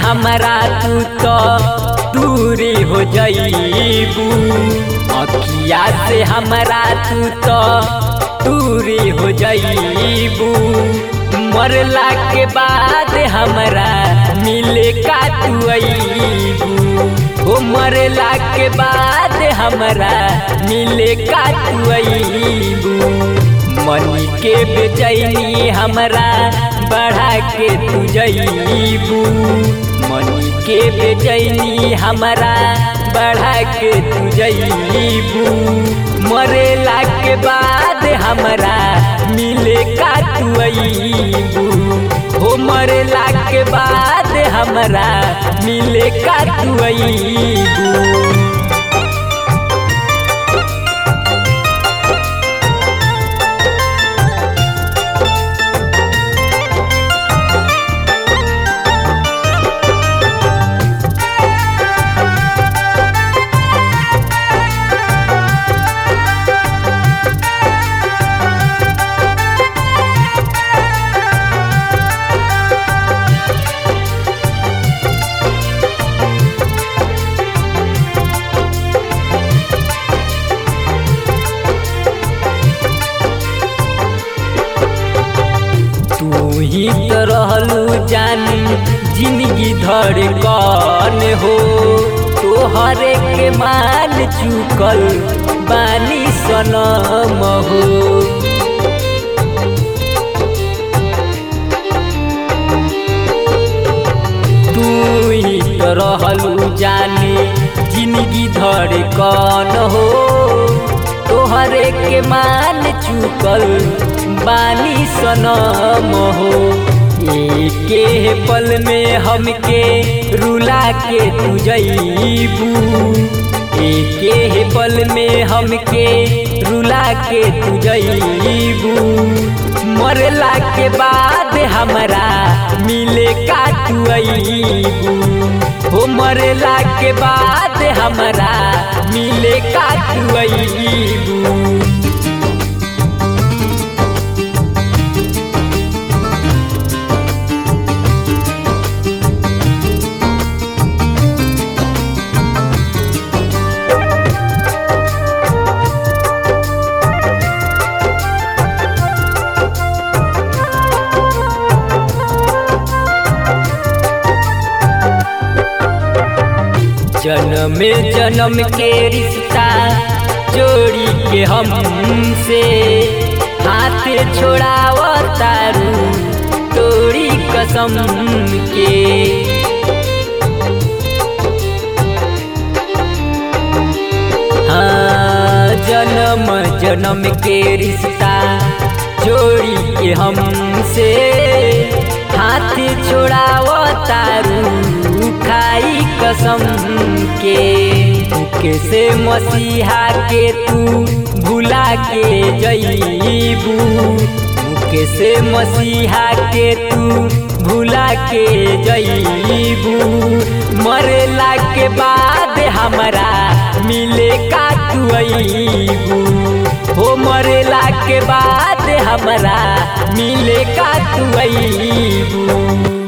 हमरा तू तो दूरी हो जाइबू, अखिया से हमरा तू तो दूरी हो जाइबू। मरला के बाद हमरा मिले का तू अइबू, ओ मरला के बाद हमरा मिले का तू अइबू। मनी के बेचैनी हमरा बढ़ा के तू जइबू, मनी के बेचैनी हमरा बढ़ा के तू जइबू। मरेला के बाद हमरा मिले का तू अइबू, हो मरेला के बाद हमरा मिले का तू अइबू। ही तो रहलू जान जिंदगी धड़कन हो, तोहरे के मान चुकल बानी सनम हो। तू ही तो रहलू जाने जिंदगी धड़कन हो, तोहरे के मान चुकल बानी सनम हो। एके पल में हमके रुला के तू जइबू, एके पल में हमके रुला के तू जइबू। मरला के बाद हमरा मिले का तू अइबू, हो मरला के बाद हमरा मिले का तू अइबू। जन्म जन्म के रिश्ता जोड़ी के हमसे हाथ छोड़ावतारू तोरी कसम के। हाँ जन्म जन्म के रिश्ता जोड़ी के हमसे हाथ छोड़ावतारू खाई कसम के। कैसे मसीहा के तू भुला के जइबू, कैसे मसीहा के तू भुला के जइबू। मरला के बाद हमरा मिले का तू अइबू, हो मरला के बाद हमरा मिले का तू अइबू।